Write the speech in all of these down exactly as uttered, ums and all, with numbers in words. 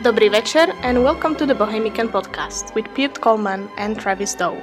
Dobrý večer and welcome to the Bohemican Podcast with Pete Coleman and Travis Dow.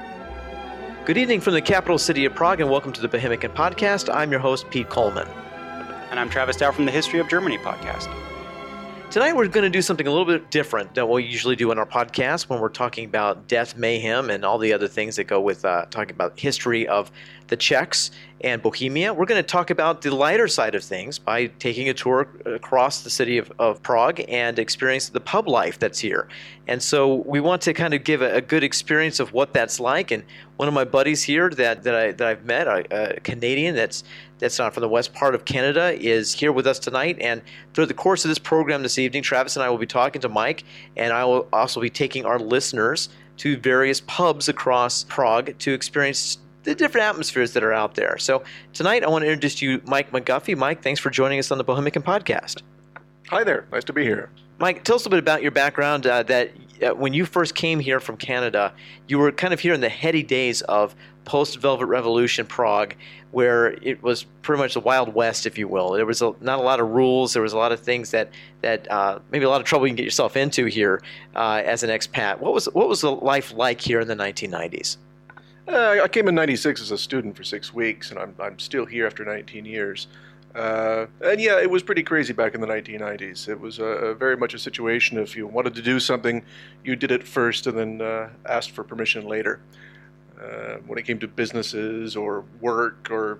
Good evening from the capital city of Prague and welcome to the Bohemican Podcast. I'm your host, Pete Coleman. And I'm Travis Dow from the History of Germany podcast. Tonight we're going to do something a little bit different than what we usually do in our podcast when we're talking about death, mayhem, and all the other things that go with uh, talking about history of the Czechs and Bohemia. We're going to talk about the lighter side of things by taking a tour across the city of, of Prague and experience the pub life that's here. And so we want to kind of give a, a good experience of what that's like. And one of my buddies here that, that, I, that I've met, a, a Canadian that's that's not from the west part of Canada, is here with us tonight. And through the course of this program this evening, Travis and I will be talking to Mike, and I will also be taking our listeners to various pubs across Prague to experience the different atmospheres that are out there. So tonight I want to introduce you Mike McGuffey. Mike, thanks for joining us on the Bohemican Podcast. Hi there. Nice to be here. Mike, tell us a little bit about your background, uh, that uh, when you first came here from Canada, you were kind of here in the heady days of post-Velvet Revolution Prague, where it was pretty much the Wild West, if you will. There was a, not a lot of rules. There was a lot of things that, that uh, maybe a lot of trouble you can get yourself into here uh, as an expat. What was what was the life like here in the nineteen nineties? Uh, I came in ninety-six as a student for six weeks, and I'm I'm still here after nineteen years. Uh, and yeah, it was pretty crazy back in the nineteen nineties. It was uh, very much a situation if you wanted to do something, you did it first and then uh, asked for permission later. Uh, when it came to businesses or work or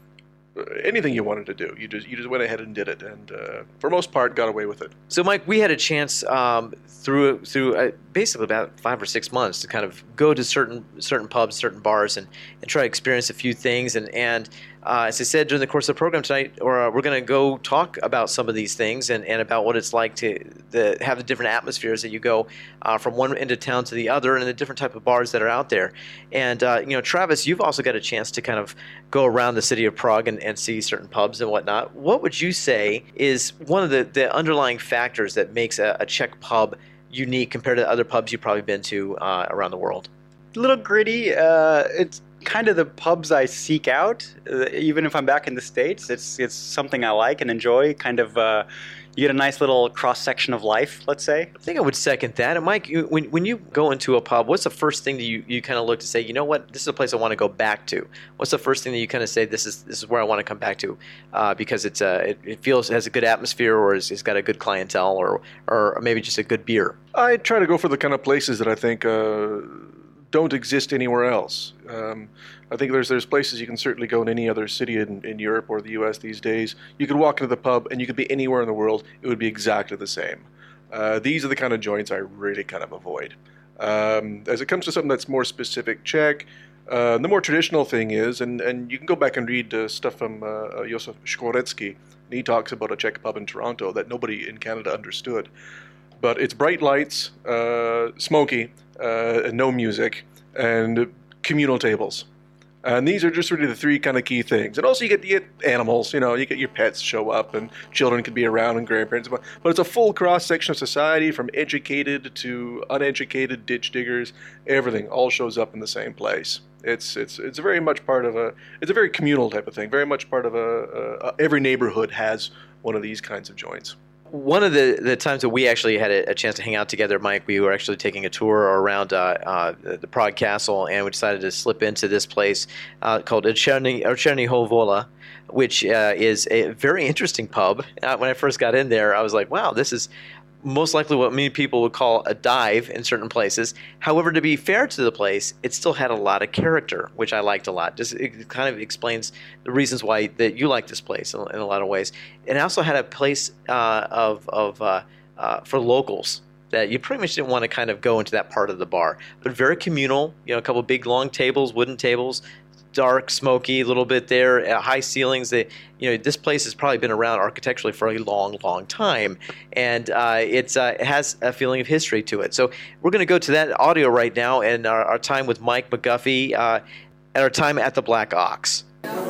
anything you wanted to do, you just you just went ahead and did it, and uh, for most part got away with it. So, Mike, we had a chance um, through through uh, basically about five or six months to kind of go to certain certain pubs, certain bars, and, and try to experience a few things. And and uh, as I said during the course of the program tonight, or uh, we're going to go talk about some of these things and, and about what it's like to the, have the different atmospheres that you go uh, from one end of town to the other, and the different type of bars that are out there. And uh, you know, Travis, you've also got a chance to kind of go around the city of Prague and, and see certain pubs and whatnot. What would you say is one of the, the underlying factors that makes a, a Czech pub unique compared to other pubs you've probably been to uh, around the world? A little gritty. Uh, it's kind of the pubs I seek out, uh, even if I'm back in the States. It's it's something I like and enjoy. Kind of, uh, you get a nice little cross section of life, let's say. I think I would second that. And Mike, you, when when you go into a pub, what's the first thing that you, you kind of look to say, you know what, this is a place I want to go back to? What's the first thing that you kind of say, this is this is where I want to come back to uh, because it's uh, it, it feels it has a good atmosphere, or it's, it's got a good clientele, or or maybe just a good beer? I try to go for the kind of places that I think uh, don't exist anywhere else. Um, I think there's there's places you can certainly go in any other city in, in Europe or the U S these days. You could walk into the pub and you could be anywhere in the world. It would be exactly the same. Uh, these are the kind of joints I really kind of avoid. Um, as it comes to something that's more specific Czech, uh, the more traditional thing is, and, and you can go back and read uh, stuff from uh, Josef Škvorecký, and he talks about a Czech pub in Toronto that nobody in Canada understood. But it's bright lights, uh, smoky, uh, and no music, and communal tables. And these are just really the three kind of key things. And also you get, you get animals, you know, you get your pets show up, and children can be around, and grandparents. But, but it's a full cross-section of society, from educated to uneducated, ditch diggers. Everything all shows up in the same place. It's it's it's very much part of a, it's a very communal type of thing, very much part of a, a, a every neighborhood has one of these kinds of joints. One of the, the times that we actually had a, a chance to hang out together, Mike, we were actually taking a tour around uh, uh, the Prague Castle, and we decided to slip into this place uh, called Černý Vola, which uh, is a very interesting pub. Uh, when I first got in there, I was like, wow, this is most likely what many people would call a dive in certain places. However, to be fair to the place, it still had a lot of character, which I liked a lot. Just it kind of explains the reasons why that you like this place in, in a lot of ways. It also had a place uh, of of uh, uh, for locals that you pretty much didn't want to kind of go into that part of the bar, but very communal. You know, a couple big long tables, wooden tables. Dark, smoky, a little bit there, uh, high ceilings. That, you know, this place has probably been around architecturally for a long, long time, and uh, it's uh, it has a feeling of history to it. So we're going to go to that audio right now, and our, our time with Mike McGuffey, uh, at our time at the Black Ox.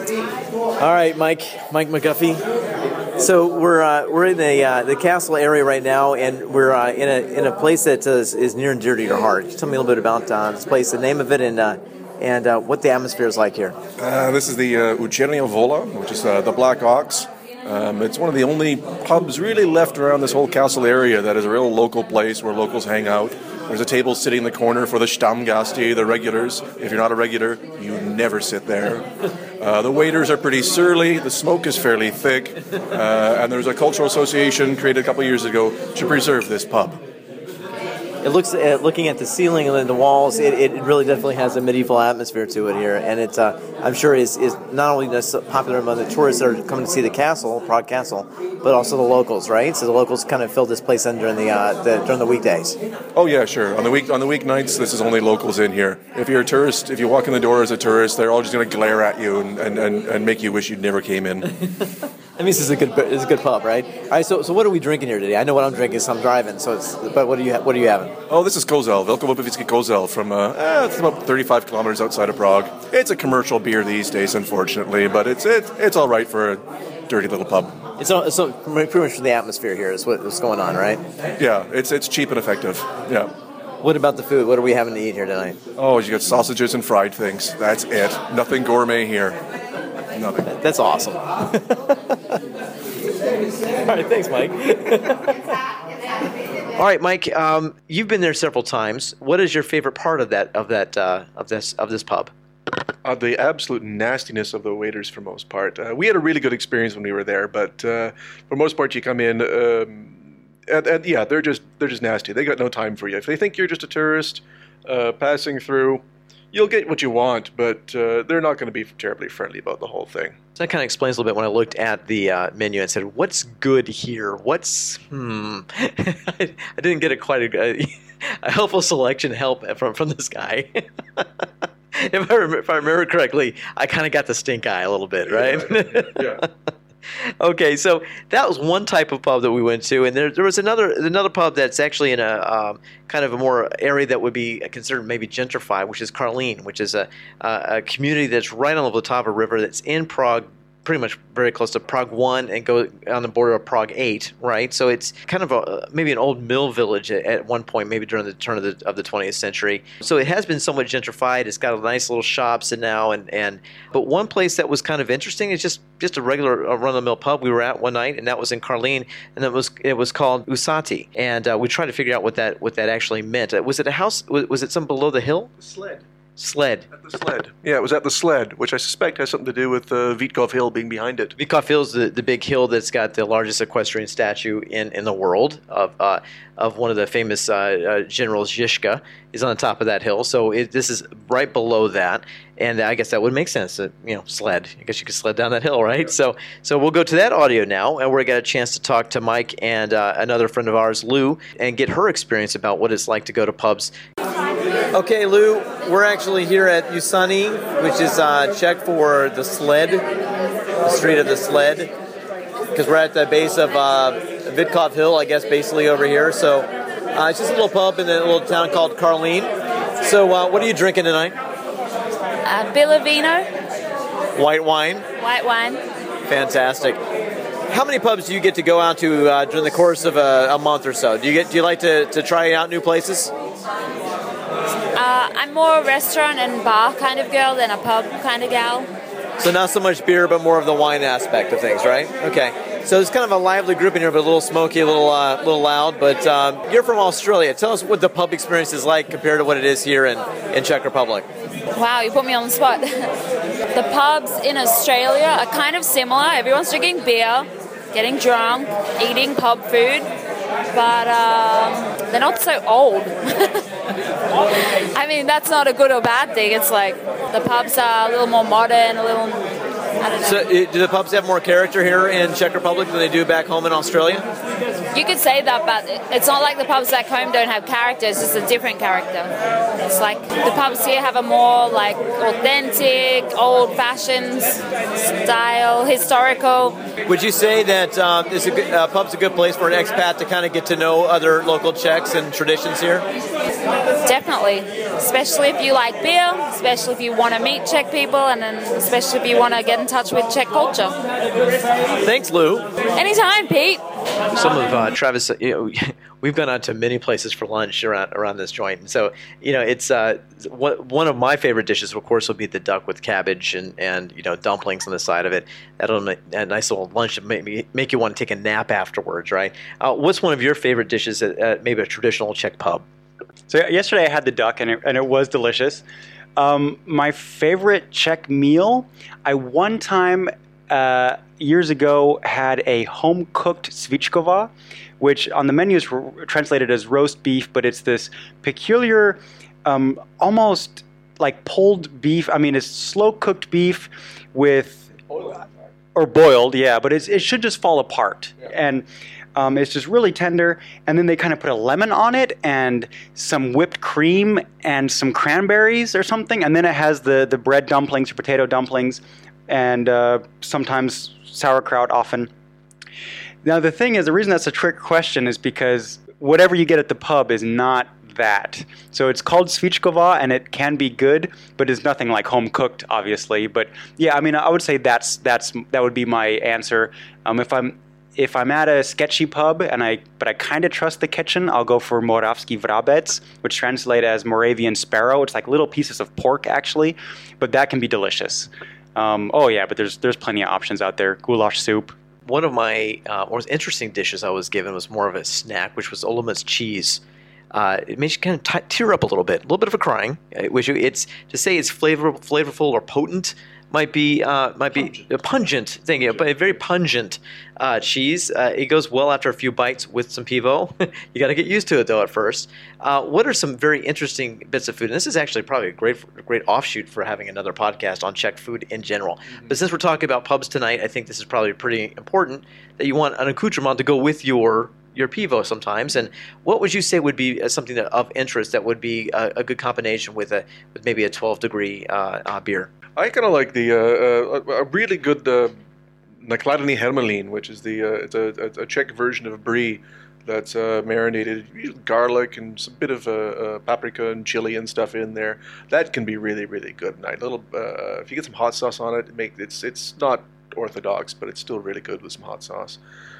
All right, Mike, Mike McGuffey. So we're uh, we're in the uh, the castle area right now, and we're uh, in a in a place that is, is near and dear to your heart. Tell me a little bit about uh, this place, the name of it, and. Uh, and uh, what the atmosphere is like here. Uh, this is the uh, Černý Vola, which is uh, the Black Ox. Uh, Um, it's one of the only pubs really left around this whole castle area that is a real local place where locals hang out. There's a table sitting in the corner for the Stammgäste, the regulars. If you're not a regular, you never sit there. Uh, the waiters are pretty surly, the smoke is fairly thick, uh, and there's a cultural association created a couple of years ago to preserve this pub. It looks, uh, looking at the ceiling and the walls, it, it really definitely has a medieval atmosphere to it here, and it's, uh, I'm sure is is not only popular among the tourists that are coming to see the castle, Prague Castle, but also the locals, right? So the locals kind of fill this place in during the, uh, the during the weekdays. Oh yeah, sure. On the week on the weeknights, this is only locals in here. If you're a tourist, if you walk in the door as a tourist, they're all just going to glare at you and, and, and, and make you wish you'd never came in. That means it's a good it's a good pub, right? All right. So so what are we drinking here today? I know what I'm drinking, so I'm driving. So it's but what are you what are you having? Oh, this is Kozel, Velkovapivický Kozel from uh, eh, it's about thirty-five kilometers outside of Prague. It's a commercial beer these days, unfortunately, but it's it, it's all right for a dirty little pub. It's, all, it's all, pretty much for the atmosphere here is what's going on, right? Yeah, it's it's cheap and effective. Yeah. What about the food? What are we having to eat here tonight? Oh, you got sausages and fried things. That's it. Nothing gourmet here. Nothing. That's awesome. All right, thanks, Mike. All right, Mike. Um, you've been there several times. What is your favorite part of that of that uh, of this of this pub? Uh, the absolute nastiness of the waiters, for most part. Uh, we had a really good experience when we were there, but uh, for most part, you come in, um, and, and yeah, they're just they're just nasty. They got no time for you. If they think you're just a tourist uh, passing through, you'll get what you want, but uh, they're not going to be terribly friendly about the whole thing. So that kind of explains a little bit when I looked at the uh, menu and said, "What's good here? What's hmm?" I, I didn't get a quite a, a helpful selection help from from this guy. If I, remember, if I remember correctly, I kind of got the stink eye a little bit, right? Yeah. yeah. Okay, so that was one type of pub that we went to, and there there was another another pub that's actually in a um, kind of a more area that would be considered maybe gentrified, which is Karlín, which is a a, a community that's right on the top of a river that's in Prague, pretty much very close to Prague one and go on the border of Prague eight, right? So it's kind of a maybe an old mill village at, at one point, maybe during the turn of the of the twentieth century. So it has been somewhat gentrified. It's got a nice little shops and now and and but one place that was kind of interesting is just just a regular uh, run-of-the-mill pub we were at one night, and that was in Karlín, and it was it was called Ústí, and uh, we tried to figure out what that what that actually meant. Uh, was it a house? Was, was it some below the hill? The sled. Sled. At the sled. Yeah, it was at the sled, which I suspect has something to do with uh, Vítkov Hill being behind it. Vítkov Hill is the, the big hill that's got the largest equestrian statue in, in the world of uh, of one of the famous uh, uh, generals, Žižka, is on the top of that hill. So it, this is right below that, and I guess that would make sense. That, you know, sled. I guess you could sled down that hill, right? Yeah. So so we'll go to that audio now, and we're going to get a chance to talk to Mike and uh, another friend of ours, Lou, and get her experience about what it's like to go to pubs. Okay, Lou, we're actually here at Ústí, which is uh, Czech for the sled, the street of the sled, because we're at the base of uh, Vítkov Hill, I guess, basically over here. So uh, it's just a little pub in a little town called Karlín. So uh, what are you drinking tonight? Uh, Bilovino. White wine? White wine. Fantastic. How many pubs do you get to go out to uh, during the course of a, a month or so? Do you get? Do you like to, to try out new places? Uh, I'm more a restaurant and bar kind of girl than a pub kind of gal. So not so much beer, but more of the wine aspect of things, right? Okay. So it's kind of a lively group in here, but a little smoky, a little, uh, little loud. But um, you're from Australia. Tell us what the pub experience is like compared to what it is here in, in Czech Republic. Wow, you put me on the spot. The pubs in Australia are kind of similar. Everyone's drinking beer, getting drunk, eating pub food. But um, they're not so old. I mean, that's not a good or bad thing. It's like the pubs are a little more modern, a little, I don't know. So do the pubs have more character here in Czech Republic than they do back home in Australia? You could say that, but it's not like the pubs back home don't have character. It's just a different character. It's like the pubs here have a more like authentic, old-fashioned style, historical. Would you say that um, is a good, uh, pub's a good place for an expat to kind of get to know other local Czechs and traditions here? Definitely, especially if you like beer, especially if you want to meet Czech people, and then especially if you want to get in touch with Czech culture. Thanks, Lou. Anytime, Pete. some of uh, Travis, you know, we've gone out to many places for lunch around around this joint. And so, you know, it's uh, one one of my favorite dishes, of course, will be the duck with cabbage and, and you know, dumplings on the side of it. That'll make a nice little lunch to make, me, make you want to take a nap afterwards, right? Uh, what's one of your favorite dishes at, at maybe a traditional Czech pub? So yesterday I had the duck, and it, and it was delicious. Um, my favorite Czech meal, I one time uh, years ago had a home-cooked svíčková, which on the menu is r- translated as roast beef, but it's this peculiar, um, almost like pulled beef. I mean, it's slow-cooked beef with, or boiled, yeah, but it's, it should just fall apart. Yeah. And Um, it's just really tender, and then they kind of put a lemon on it and some whipped cream and some cranberries or something, and then it has the, the bread dumplings or potato dumplings and uh, sometimes sauerkraut often. Now the thing is, the reason that's a trick question is because whatever you get at the pub is not that. So it's called svíčková, and it can be good, but it's nothing like home cooked, obviously. But yeah, I mean, I would say that's that's that would be my answer. Um, if I'm If I'm at a sketchy pub and I, but I kind of trust the kitchen, I'll go for Moravský vrabec, which translates as Moravian sparrow. It's like little pieces of pork, actually, but that can be delicious. Um, oh yeah, but there's there's plenty of options out there. Goulash soup. One of my uh, most interesting dishes I was given was more of a snack, which was Olomouc cheese. Uh, it makes you kind of t- tear up a little bit, a little bit of a crying. Which it's to say it's flavor, flavorful or potent. Might be uh, might be pungent. a pungent thing, yeah, but a very pungent uh, cheese. Uh, it goes well after a few bites with some pivo. You got to get used to it though at first. Uh, what are some very interesting bits of food? And this is actually probably a great great offshoot for having another podcast on Czech food in general. Mm-hmm. But since we're talking about pubs tonight, I think this is probably pretty important that you want an accoutrement to go with your your pivo sometimes. And what would you say would be something that, of interest that would be a, a good combination with a with maybe a twelve degree uh, uh, beer? I kind of like the uh, uh, a really good uh, nakladný hermelín, which is the uh, it's a, a Czech version of brie that's uh, marinated, usually garlic and some bit of uh, uh, paprika and chili and stuff in there. That can be really really good. And a little uh, if you get some hot sauce on it, it make it's it's not orthodox, but it's still really good with some hot sauce.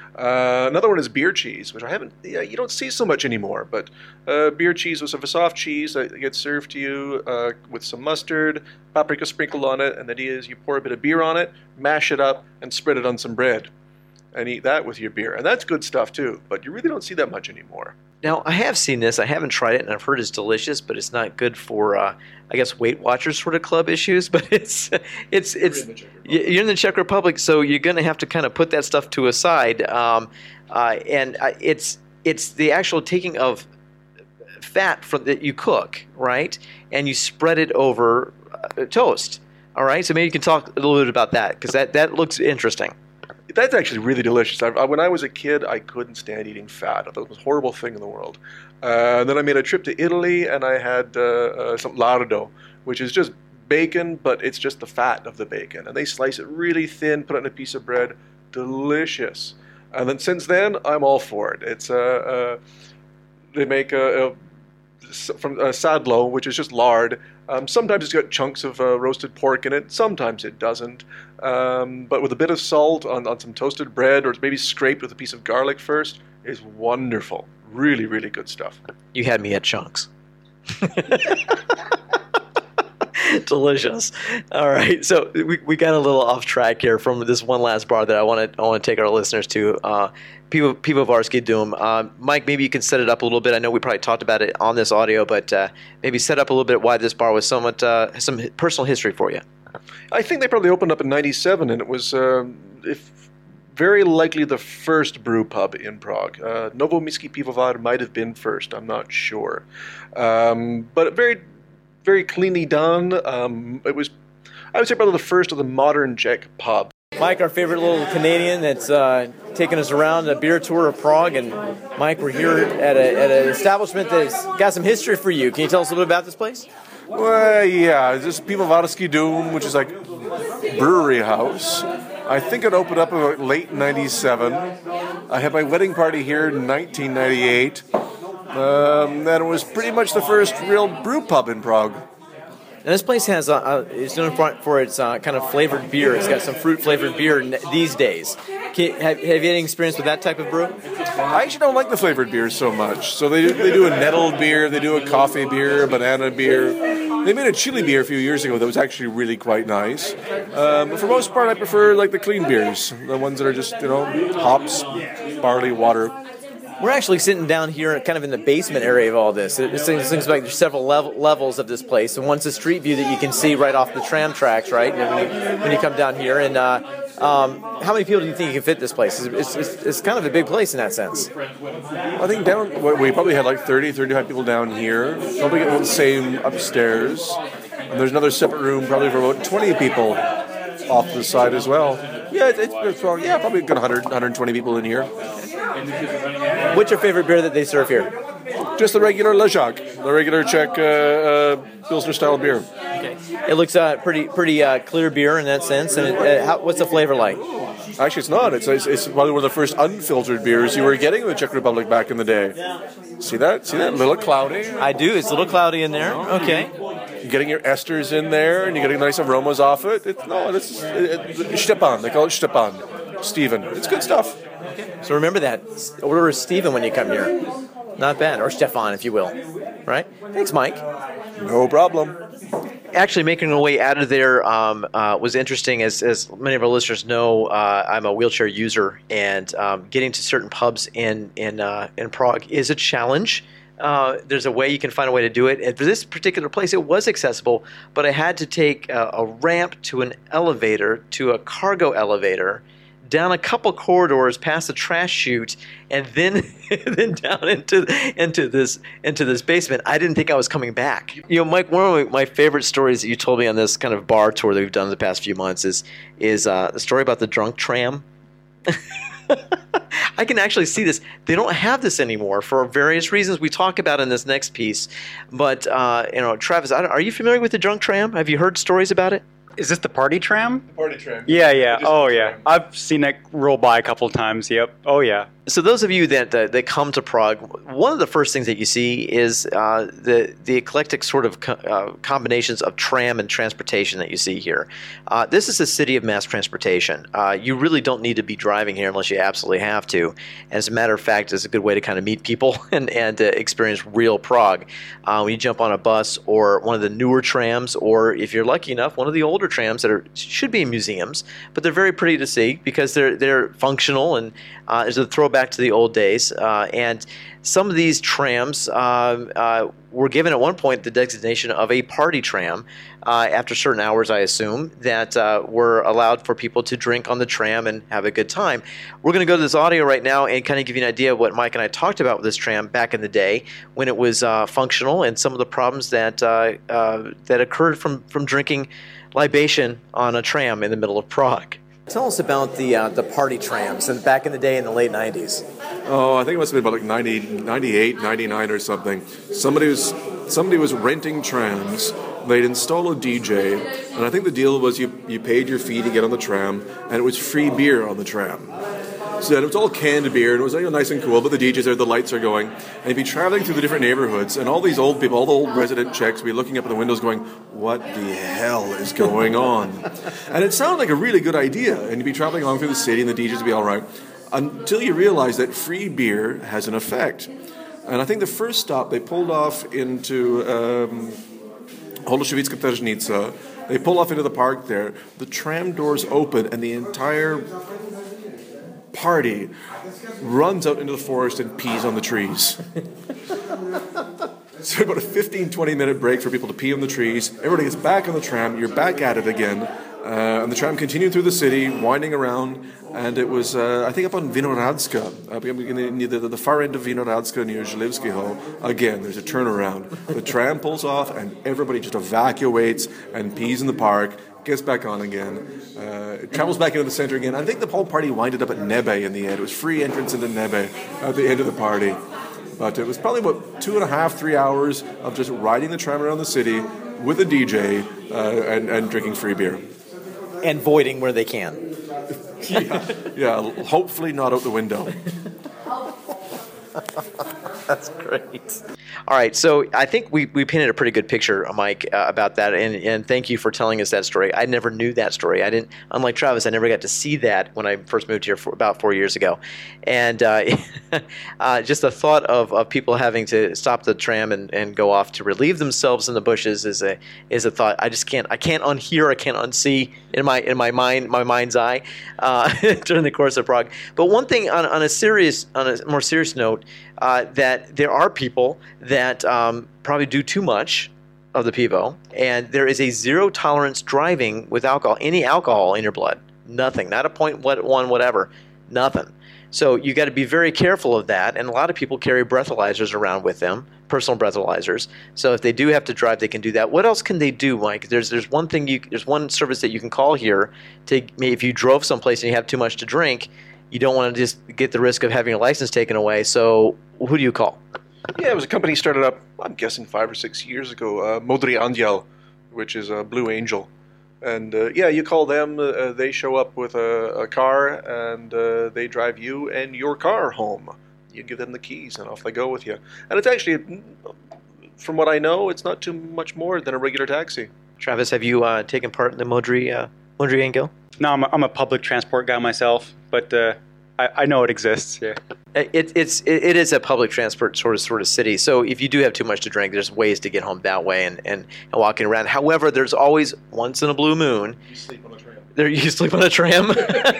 Uh, another one is beer cheese, which I haven't, yeah, you don't see so much anymore, but uh, beer cheese was a soft cheese that gets served to you uh, with some mustard, paprika sprinkled on it, and the idea is you pour a bit of beer on it, mash it up, and spread it on some bread, and eat that with your beer. And that's good stuff too, but you really don't see that much anymore. Now, I have seen this. I haven't tried it, and I've heard it's delicious, but it's not good for, uh, I guess, Weight Watchers sort of club issues. But it's, it's, it's. You're in, you're in the Czech Republic, so you're going to have to kind of put that stuff to a side. Um, uh, and uh, it's, it's the actual taking of fat from that you cook, right, and you spread it over uh, toast. All right, so maybe you can talk a little bit about that because that, that looks interesting. That's actually really delicious. I, I, when I was a kid, I couldn't stand eating fat. I thought it was a horrible thing in the world. Uh, and then I made a trip to Italy, and I had uh, uh, some lardo, which is just bacon, but it's just the fat of the bacon. And they slice it really thin, put it on a piece of bread. Delicious. And then since then, I'm all for it. It's uh, uh, they make a, a from uh, sadlo, which is just lard. Um, sometimes it's got chunks of uh, roasted pork in it. Sometimes it doesn't. Um, but with a bit of salt on, on some toasted bread, or maybe scraped with a piece of garlic first, is wonderful. Really, really good stuff. You had me at chunks. Delicious. All right, so we, we got a little off track here from this one last bar that I want to I want to take our listeners to. Uh, Pivo, Pivovarsky Doom. Uh, Mike, maybe you can set it up a little bit. I know we probably talked about it on this audio, but uh, maybe set up a little bit why this bar was somewhat uh, some personal history for you. I think they probably opened up in ninety-seven, and it was uh, if very likely the first brew pub in Prague. Uh, Novoměstský pivovar might have been first. I'm not sure, um, but very, very cleanly done. Um, it was, I would say, probably the first of the modern Czech pub. Mike, our favorite little Canadian that's uh, taking us around a beer tour of Prague. And Mike, we're here at, a, at an establishment that's got some history for you. Can you tell us a little bit about this place? Well, yeah, this is Pivovarsky Dům, which is like brewery house. I think it opened up in late ninety-seven. I had my wedding party here in nineteen ninety-eight. Um, and it was pretty much the first real brew pub in Prague. Now this place has uh, uh, is known for, for its uh, kind of flavored beer. It's got some fruit flavored beer n- these days. Can, have, have you had any experience with that type of brew? I actually don't like the flavored beers so much. So they do, they do a nettled beer, they do a coffee beer, a banana beer. They made a chili beer a few years ago that was actually really quite nice. Um, but for most part, I prefer like the clean beers, the ones that are just, you know, hops, barley, water. We're actually sitting down here kind of in the basement area of all this. It seems, seems like there's several level, levels of this place. And one's a street view that you can see right off the tram tracks, right, when you, when you come down here. And uh, um, how many people do you think you can fit this place? It's, it's, it's kind of a big place in that sense. I think down, we probably had like thirty, thirty-five people down here. Probably get the same upstairs. And there's another separate room probably for about twenty people off to the side as well. Yeah, it's, it's, it's well, yeah, probably got one hundred, one hundred twenty people in here. What's your favorite beer that they serve here? Just the regular Le Jacques, the regular Czech uh, uh, Pilsner style beer. Okay. It looks uh, pretty pretty uh, clear beer in that sense. And it, uh, how, what's the flavor like? Actually, it's not. It's, it's it's probably one of the first unfiltered beers you were getting in the Czech Republic back in the day. See that? See that? A little cloudy. I do. It's a little cloudy in there. Okay. You're getting your esters in there, and you're getting nice aromas off it. It's, no, it's it, it, Stepan. They call it Stepan. Stephen. It's good stuff. So remember that. Order Stephen when you come here. Not bad. Or Stefan, if you will. Right? Thanks, Mike. No problem. Actually, making our way out of there um, uh, was interesting. As, as many of our listeners know, uh, I'm a wheelchair user, and um, getting to certain pubs in in uh, in Prague is a challenge. Uh, there's a way you can find a way to do it. And for this particular place, it was accessible, but I had to take a, a ramp to an elevator, to a cargo elevator, down a couple corridors, past the trash chute, and then then down into into this into this basement. I didn't think I was coming back. You know, Mike, one of my favorite stories that you told me on this kind of bar tour that we've done in the past few months is is uh, the story about the drunk tram. I can actually see this. They don't have this anymore for various reasons we talk about in this next piece. But uh, you know, Travis, I don't, are you familiar with the drunk tram? Have you heard stories about it? Is this the party tram? The party tram. Yeah, yeah. Just Oh, the yeah. tram. I've seen it roll by a couple times. Yep. Oh, yeah. So those of you that uh, that come to Prague, one of the first things that you see is uh, the the eclectic sort of co- uh, combinations of tram and transportation that you see here. Uh, this is a city of mass transportation. Uh, you really don't need to be driving here unless you absolutely have to. And as a matter of fact, it's a good way to kind of meet people and and uh, experience real Prague. Uh, when you jump on a bus or one of the newer trams, or if you're lucky enough, one of the older trams that are should be in museums, but they're very pretty to see because they're they're functional and uh, there's a throwback to the old days. Uh, and some of these trams uh, uh, were given at one point the designation of a party tram uh, after certain hours, I assume, that uh, were allowed for people to drink on the tram and have a good time. We're going to go to this audio right now and kind of give you an idea of what Mike and I talked about with this tram back in the day when it was uh, functional and some of the problems that uh, uh, that occurred from, from drinking libation on a tram in the middle of Prague. Tell us about the uh, the party trams and back in the day in the late nineties. Oh, I think it must have been about like ninety, ninety-eight, ninety-nine or something. Somebody was somebody was renting trams. They'd install a D J, and I think the deal was you, you paid your fee to get on the tram, and it was free beer on the tram. So it was all canned beer, and it was, you know, nice and cool, but the D Js there, the lights are going. And you'd be traveling through the different neighborhoods, and all these old people, all the old resident Czechs, would be looking up at the windows going, what the hell is going on? And it sounded like a really good idea, and you'd be traveling along through the city, and the D Js would be all right, until you realize that free beer has an effect. And I think the first stop, they pulled off into um, Holešovice Tržnica. They pull off into the park there. The tram doors open, and the entire party runs out into the forest and pees on the trees. So about a fifteen, twenty minute break for people to pee on the trees. Everybody gets back on the tram. You're back at it again. Uh, and the tram continued through the city, winding around. And it was, uh, I think, up on Vinohradska, up near the, the far end of Vinohradska near Želivského. Again, there's a turnaround. The tram pulls off, and everybody just evacuates and pees in the park. Gets back on again, uh, travels back into the center again. I think the whole party winded up at Nebe in the end. It was free entrance into Nebe at the end of the party. But it was probably about two and a half, three hours of just riding the tram around the city with a D J uh, and, and drinking free beer. And voiding where they can. yeah, yeah, hopefully not out the window. That's great. All right, so I think we, we painted a pretty good picture, Mike, uh, about that, and, and thank you for telling us that story. I never knew that story. I didn't, unlike Travis, I never got to see that when I first moved here for about four years ago. And uh, uh, just the thought of, of people having to stop the tram and, and go off to relieve themselves in the bushes is a is a thought I just can't I can't unhear, I can't unsee in my in my mind my mind's eye uh, during the course of Prague. But one thing on, on a serious on a more serious note. Uh, that there are people that um, probably do too much of the pivo, and there is a zero tolerance driving with alcohol, any alcohol in your blood, nothing, not a point one, whatever, nothing. So you got to be very careful of that, and a lot of people carry breathalyzers around with them, personal breathalyzers. So if they do have to drive, they can do that. What else can they do, Mike? There's there's one thing you there's one service that you can call here to if you drove someplace and you have too much to drink. You don't want to just get the risk of having your license taken away. So who do you call? Yeah, it was a company started up, I'm guessing, five or six years ago, uh, Modrý Anděl, which is a Blue Angel. And uh, yeah, you call them, uh, they show up with a, a car, and uh, they drive you and your car home. You give them the keys, and off they go with you. And it's actually, from what I know, it's not too much more than a regular taxi. Travis, have you uh, taken part in the Modrý, uh, Modrý Anděl? No, I'm a, I'm a public transport guy myself, but uh, I, I know it exists. Yeah, it, it's it, it is a public transport sort of sort of city. So if you do have too much to drink, there's ways to get home that way and, and, and walking around. However, there's always once in a blue moon. You sleep on a tram. There, you sleep on a tram.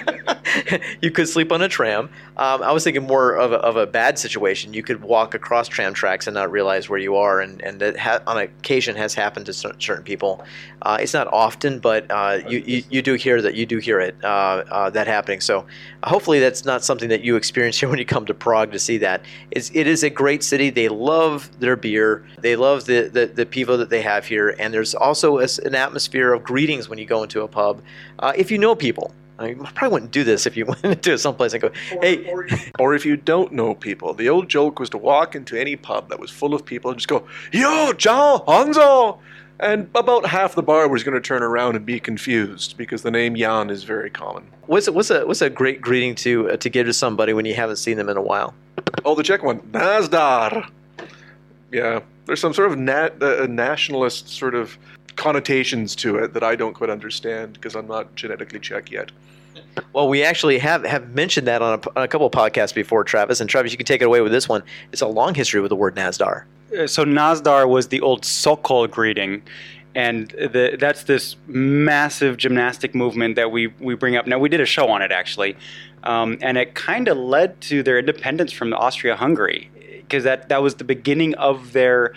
You could sleep on a tram. Um, I was thinking more of a, of a bad situation. You could walk across tram tracks and not realize where you are, and and that ha- on occasion has happened to certain people. Uh, it's not often, but uh, you, you you do hear that you do hear it uh, uh, that happening. So uh, hopefully that's not something that you experience here when you come to Prague to see that. It's, it is a great city. They love their beer. They love the the, the pivo that they have here, and there's also a, an atmosphere of greetings when you go into a pub. Uh, if you know people. I probably wouldn't do this if you went into someplace and go, hey. Or, or, or if you don't know people. The old joke was to walk into any pub that was full of people and just go, yo, Ciao, Hanzo! And about half the bar was going to turn around and be confused because the name Jan is very common. What's a, what's a, what's a great greeting to uh, to give to somebody when you haven't seen them in a while? Oh, the Czech one, Nazdar. Yeah, there's some sort of nat, uh, nationalist sort of connotations to it that I don't quite understand because I'm not genetically Czech yet. Well, we actually have, have mentioned that on a, on a couple of podcasts before, Travis. And Travis, you can take it away with this one. It's a long history with the word Nazdar. So Nazdar was the old Sokol greeting, and the, that's this massive gymnastic movement that we, we bring up. Now, we did a show on it, actually, um, and it kind of led to their independence from Austria-Hungary, because that, that was the beginning of their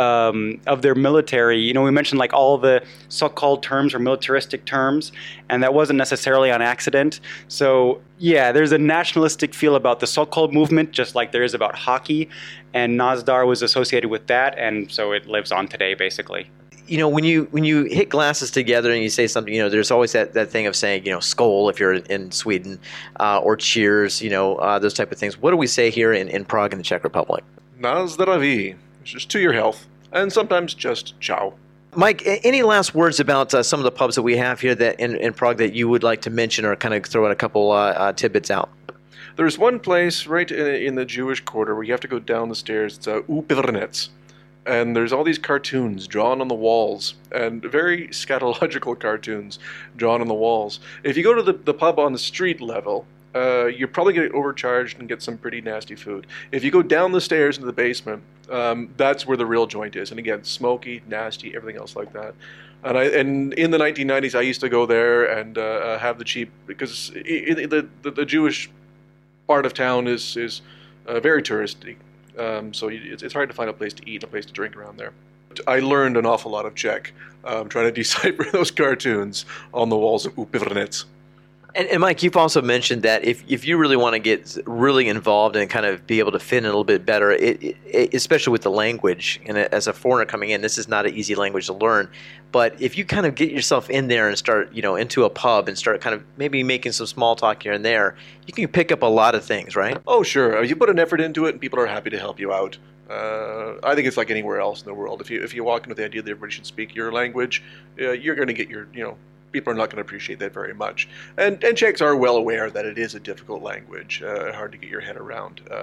um, of their military. You know, we mentioned like all the so-called terms or militaristic terms, and that wasn't necessarily on accident. So yeah, there's a nationalistic feel about the so-called movement, just like there is about hockey, and Nazdar was associated with that, and so it lives on today, basically. You know, when you when you hit glasses together and you say something, you know, there's always that, that thing of saying, you know, skål if you're in Sweden, uh, or cheers, you know, uh, those type of things. What do we say here in, in Prague in the Czech Republic? Na zdraví. It's just to your health, and sometimes just ciao. Mike, any last words about uh, some of the pubs that we have here that in, in Prague that you would like to mention or kind of throw in a couple uh, uh, tidbits out? There's one place right in, in the Jewish quarter where you have to go down the stairs. It's uh, U Pivernec. And there's all these cartoons drawn on the walls, and very scatological cartoons drawn on the walls. If you go to the, the pub on the street level, uh, you're probably going to get overcharged and get some pretty nasty food. If you go down the stairs into the basement, um, that's where the real joint is. And again, smoky, nasty, everything else like that. And I and in the nineteen nineties, I used to go there and uh, have the cheap, because it, the, the the Jewish part of town is is uh, very touristy. Um, so it's, it's hard to find a place to eat, a place to drink around there. I learned an awful lot of Czech um, trying to decipher those cartoons on the walls of U Pivernec. And, and Mike, you've also mentioned that if, if you really want to get really involved and kind of be able to fit in a little bit better, it, it, especially with the language, and as a foreigner coming in, this is not an easy language to learn. But if you kind of get yourself in there and start, you know, into a pub and start kind of maybe making some small talk here and there, you can pick up a lot of things, right? Oh, sure. You put an effort into it, and people are happy to help you out. Uh, I think it's like anywhere else in the world. If you if you walk in with the idea that everybody should speak your language, uh, you're going to get your, you know, people are not going to appreciate that very much. And and Czechs are well aware that it is a difficult language, uh, hard to get your head around. Um,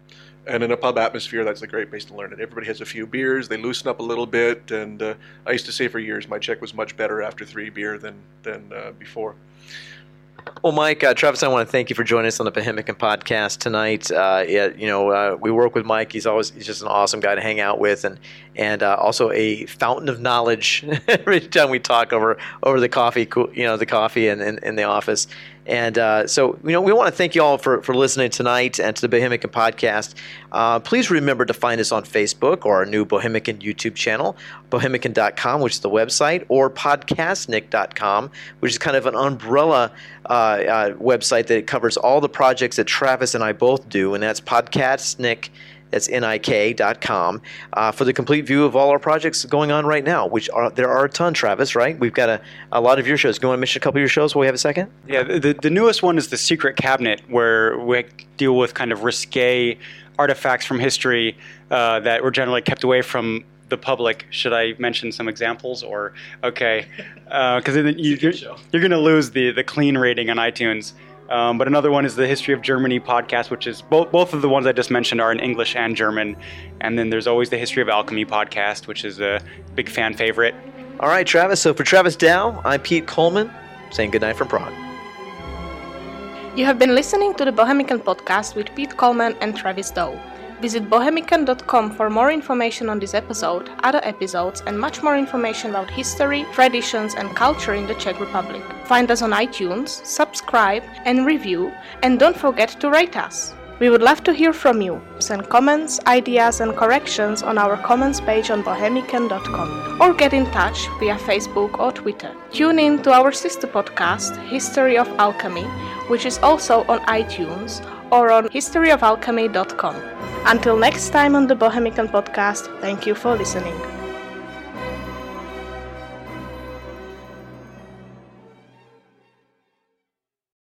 And in a pub atmosphere, that's a great place to learn it. Everybody has a few beers, they loosen up a little bit, and uh, I used to say for years my Czech was much better after three beer than, than uh, before. Well, Mike, uh, Travis, I want to thank you for joining us on the Bohemican podcast tonight. Uh, yeah, you know, uh, we work with Mike. He's always he's just an awesome guy to hang out with, and and uh, also a fountain of knowledge every time we talk over over the coffee, you know, the coffee in, in, in the office. And uh, so, you know, we want to thank you all for, for listening tonight and to the Bohemican podcast. Uh, please remember to find us on Facebook or our new Bohemican YouTube channel, bohemican dot com, which is the website, or podcastnik dot com, which is kind of an umbrella uh, uh, website that covers all the projects that Travis and I both do, and that's podcastnik. That's N I K dot com uh, for the complete view of all our projects going on right now, which are there are a ton, Travis, right? We've got a, a lot of your shows. Do you want to mention a couple of your shows while we have a second? Yeah, the, the newest one is The Secret Cabinet, where we deal with kind of risque artifacts from history uh, that were generally kept away from the public. Should I mention some examples? Or, okay, because uh, you, you're, you're going to lose the, the clean rating on iTunes. Um, but another one is the History of Germany podcast, which is both both of the ones I just mentioned are in English and German. And then there's always the History of Alchemy podcast, which is a big fan favorite. All right, Travis. So for Travis Dow, I'm Pete Coleman, saying goodnight from Prague. You have been listening to the Bohemican podcast with Pete Coleman and Travis Dow. Visit bohemican dot com for more information on this episode, other episodes, and much more information about history, traditions, and culture in the Czech Republic. Find us on iTunes, subscribe, and review, and don't forget to rate us. We would love to hear from you. Send comments, ideas, and corrections on our comments page on bohemican dot com, or get in touch via Facebook or Twitter. Tune in to our sister podcast, History of Alchemy, which is also on iTunes, or on history of alchemy dot com. Until next time on the Bohemican podcast, thank you for listening.